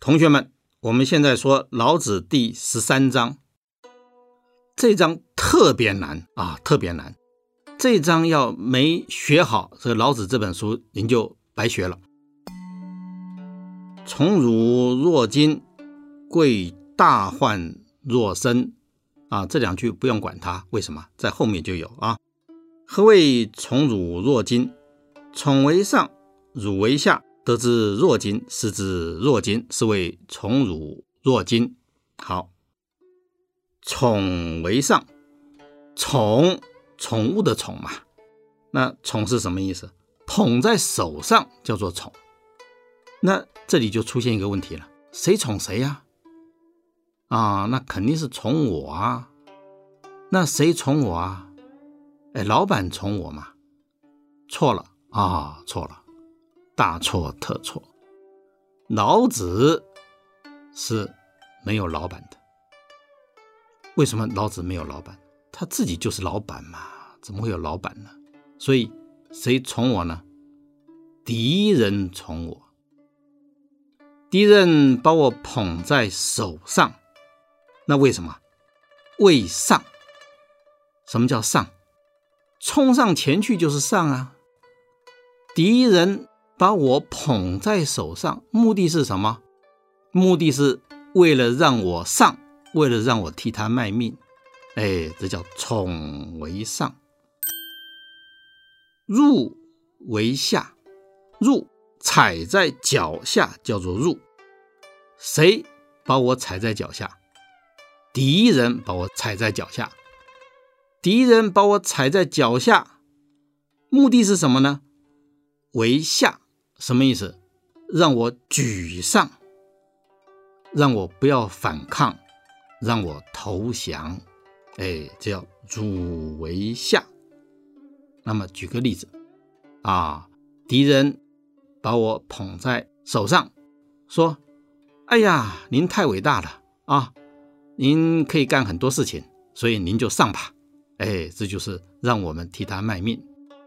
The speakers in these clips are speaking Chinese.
同学们，我们现在说老子第13章，这一章特别难啊，特别难。这一章要没学好，这个老子这本书您就白学了。宠辱若惊，贵大患若身啊，这两句不用管它，为什么？在后面就有啊。何谓宠辱若惊？宠为上，辱为下，得之若惊，失之若惊，是谓宠辱若惊。好，宠为上，宠物的宠嘛，那宠是什么意思？捧在手上叫做宠。那这里就出现一个问题了，谁宠谁呀？那肯定是宠我啊。那谁宠我啊？老板宠我嘛？错了啊，错了，大错特错。老子是没有老板的。为什么老子没有老板？他自己就是老板嘛，怎么会有老板呢？所以谁宠我呢？敌人宠我。敌人把我捧在手上，那为什么？为上。什么叫上？冲上前去就是上啊。敌人把我捧在手上，目的是什么？目的是为了让我上，为了让我替他卖命。这叫宠为上。入为下，入踩在脚下叫做入。谁把我踩在脚下？敌人把我踩在脚下。敌人把我踩在脚下，目的是什么呢？为下，什么意思？让我沮丧，让我不要反抗，让我投降。这叫辱为下。那么举个例子敌人把我捧在手上，说：哎呀，您太伟大了啊，您可以干很多事情，所以您就上吧。这就是让我们替他卖命。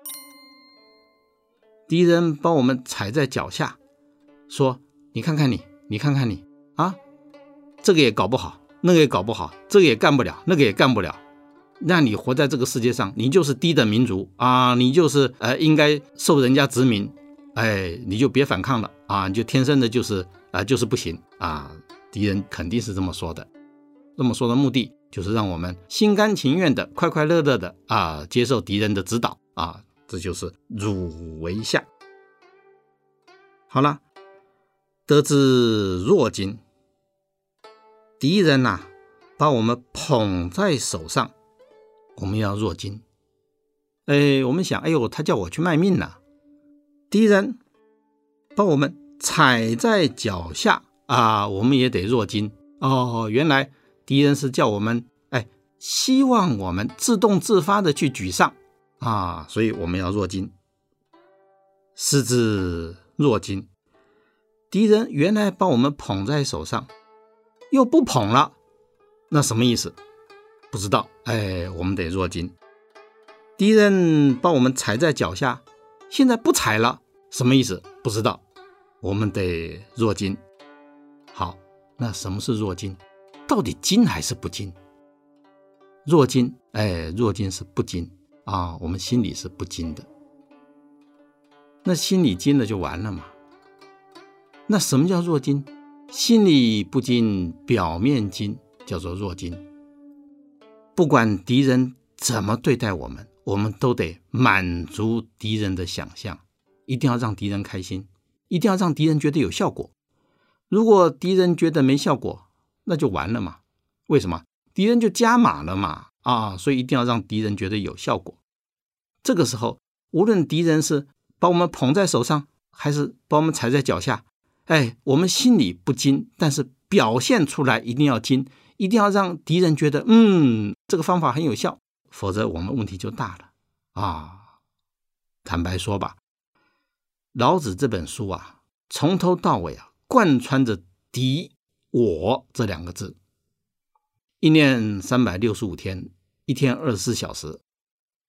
敌人把我们踩在脚下，说：你看看你，你看看你啊，这个也搞不好，那个也搞不好，这个也干不了，那个也干不了。那你活在这个世界上，你就是低等民族啊，你就是应该受人家殖民，你就别反抗了啊，你就天生的就是不行啊。敌人肯定是这么说的，这么说的目的就是让我们心甘情愿的、快快乐乐的接受敌人的指导这就是辱为下。好了，得之若惊，敌人把我们捧在手上，我们要若惊。我们想，他叫我去卖命了。敌人把我们踩在脚下我们也得若惊。原来敌人是叫我们希望我们自动自发的去沮丧所以我们要若惊。失之若惊，敌人原来把我们捧在手上，又不捧了，那什么意思？不知道，我们得若惊。敌人把我们踩在脚下，现在不踩了，什么意思？不知道，我们得若惊。好，那什么是若惊？到底惊还是不惊？若惊，若惊是不惊我们心里是不惊的。那心里惊了就完了嘛。那什么叫若惊？心里不惊，表面惊，叫做若惊。不管敌人怎么对待我们，我们都得满足敌人的想象，一定要让敌人开心，一定要让敌人觉得有效果。如果敌人觉得没效果，那就完了嘛。为什么？敌人就加码了嘛所以一定要让敌人觉得有效果。这个时候，无论敌人是把我们捧在手上，还是把我们踩在脚下，我们心里不惊，但是表现出来一定要惊，一定要让敌人觉得这个方法很有效，否则我们问题就大了坦白说吧，老子这本书从头到尾贯穿着敌我这两个字。一年365天，一天24小时，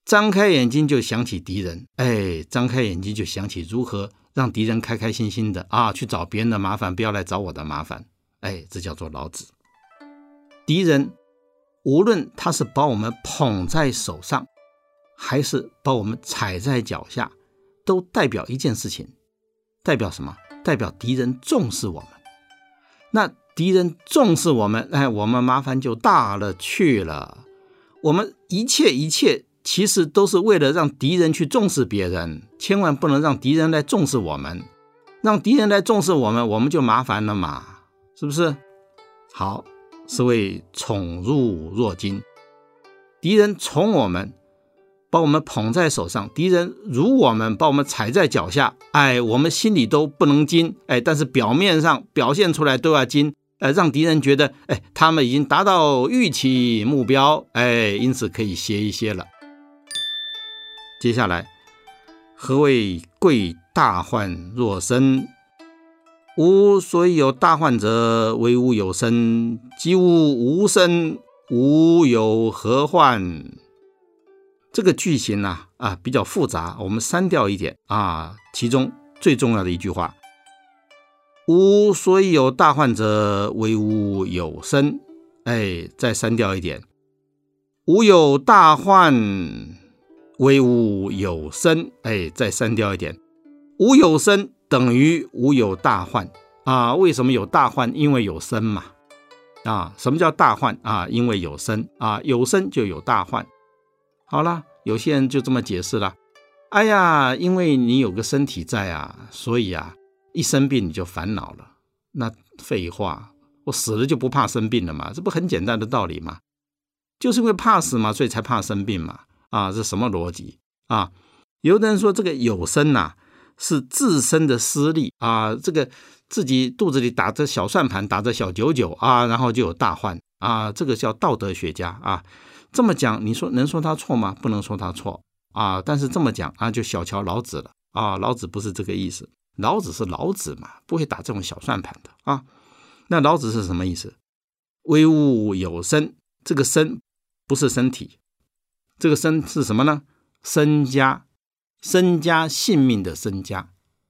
张开眼睛就想起敌人，张开眼睛就想起如何让敌人开开心心的去找别人的麻烦，不要来找我的麻烦。这叫做老子。敌人无论他是把我们捧在手上，还是把我们踩在脚下，都代表一件事情。代表什么？代表敌人重视我们。那敌人重视我们，我们麻烦就大了去了。我们一切其实都是为了让敌人去重视别人，千万不能让敌人来重视我们。让敌人来重视我们，我们就麻烦了嘛，是不是？好，是谓宠辱若惊。敌人宠我们，把我们捧在手上，敌人辱我们，把我们踩在脚下，我们心里都不能惊，但是表面上表现出来都要惊，让敌人觉得他们已经达到预期目标，因此可以歇一歇了。接下来，何谓贵大患若身？吾所以有大患者，为吾有身；即吾无身，吾有何患？这个句型比较复杂，我们删掉一点其中最重要的一句话：吾所以有大患者，为吾有身。再删掉一点：吾有大患，为吾有身。再删掉一点：吾有身等于吾有大患。为什么有大患？因为有身嘛。什么叫大患？因为有身。有身就有大患。好了，有些人就这么解释了。因为你有个身体在所以一生病你就烦恼了。那废话，我死了就不怕生病了嘛，这不很简单的道理吗？就是因为怕死嘛，所以才怕生病嘛。这什么逻辑有的人说这个有身是自身的私利这个自己肚子里打着小算盘，打着小99然后就有大患这个叫道德学家这么讲，你说能说他错吗？不能说他错但是这么讲就小瞧老子了老子不是这个意思，老子是老子嘛，不会打这种小算盘的那老子是什么意思？为吾有身，这个身不是身体，这个身是什么呢？身家，身家性命的身家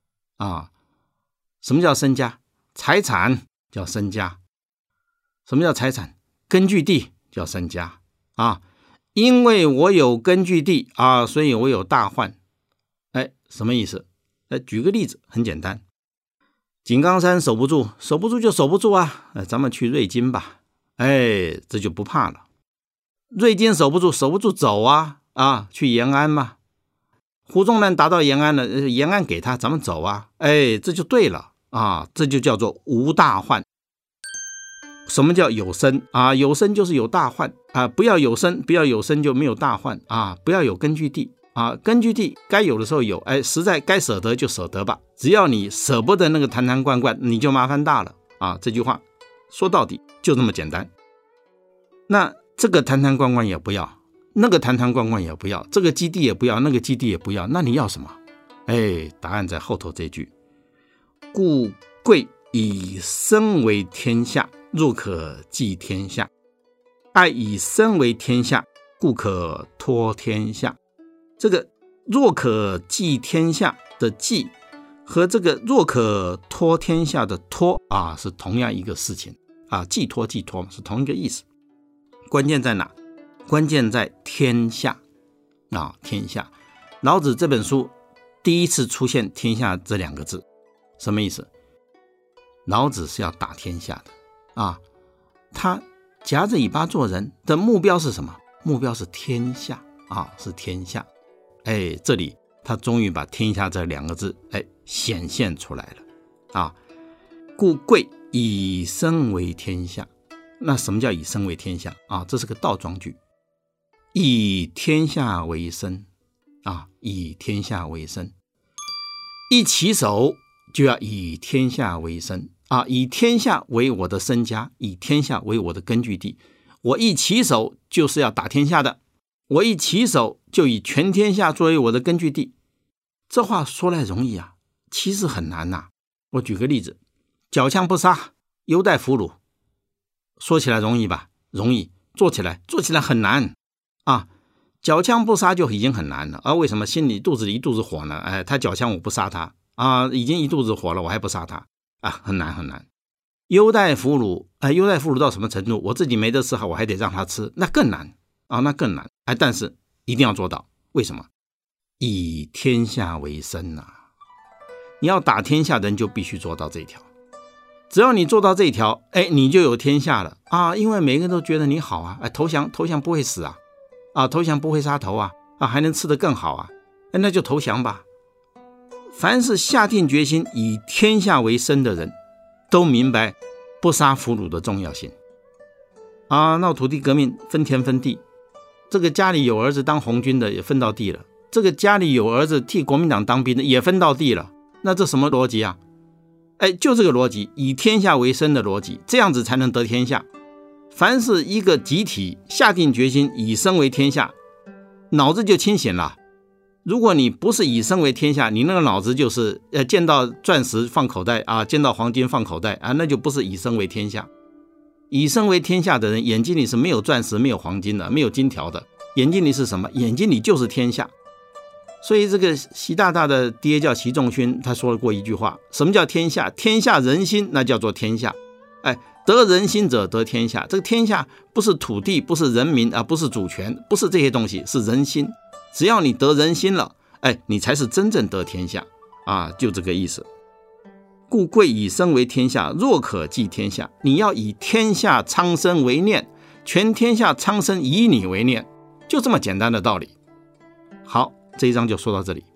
什么叫身家？财产叫身家。什么叫财产？根据地叫身家因为我有根据地所以我有大患。什么意思？举个例子，很简单。井冈山守不住，守不住就守不住咱们去瑞金吧。这就不怕了。瑞金守不住，守不住走去延安嘛。胡宗南达到延安了，延安给他，咱们走这就对了这就叫做无大患。什么叫有身有身就是有大患不要有身，不要有身就没有大患不要有根据地根据地该有的时候有实在该舍得就舍得吧，只要你舍不得那个坛坛罐罐，你就麻烦大了这句话说到底就这么简单。那这个坛坛罐罐也不要，那个坛坛罐罐也不要，这个基地也不要，那个基地也不要，那你要什么？答案在后头这句：故贵以身为天下，若可寄天下；爱以身为天下，故可托天下。这个若可寄天下的寄和这个若可托天下的托是同样一个事情寄托是同一个意思。关键在哪？关键在天下天下。老子这本书第一次出现天下这两个字，什么意思？老子是要打天下的他夹着尾巴做人的目标是什么？目标是天下是天下。这里他终于把天下这两个字显现出来了故贵以身为天下。那什么叫以身为天下这是个倒装句。以天下为身以天下为身，一起手就要以天下为身以天下为我的身家，以天下为我的根据地。我一起手就是要打天下的，我一起手就以全天下作为我的根据地。这话说来容易其实很难我举个例子，缴枪不杀，犹待俘虏。说起来容易吧？容易。做起来很难缴枪不杀就已经很难了啊！为什么心里肚子里一肚子火呢？哎，他缴枪我不杀他啊，已经一肚子火了，我还不杀他啊，很难很难。优待俘虏，优待俘虏到什么程度？我自己没得吃好，我还得让他吃，那更难啊，那更难。但是一定要做到，为什么？以天下为生啊！你要打天下的人就必须做到这一条。只要你做到这一条，你就有天下了啊！因为每个人都觉得你好啊，投降不会死啊，投降不会杀头啊，还能吃得更好啊，那就投降吧。凡是下定决心以天下为生的人，都明白不杀俘虏的重要性啊！闹土地革命分田分地，这个家里有儿子当红军的也分到地了，这个家里有儿子替国民党当兵的也分到地了，那这什么逻辑啊？就这个逻辑，以天下为生的逻辑，这样子才能得天下。凡是一个集体下定决心以生为天下，脑子就清醒了。如果你不是以生为天下，你那个脑子就是见到钻石放口袋啊，见到黄金放口袋啊，那就不是以生为天下。以生为天下的人，眼睛里是没有钻石、没有黄金的，没有金条的，眼睛里是什么？眼睛里就是天下。所以这个习大大的爹叫习仲勋，他说了过一句话，什么叫天下？天下人心，那叫做天下。得人心者得天下。这个天下不是土地，不是人民不是主权，不是这些东西，是人心。只要你得人心了，你才是真正得天下啊，就这个意思。故贵以生为天下，若可寄天下。你要以天下苍生为念，全天下苍生以你为念，就这么简单的道理。好，这一章就说到这里。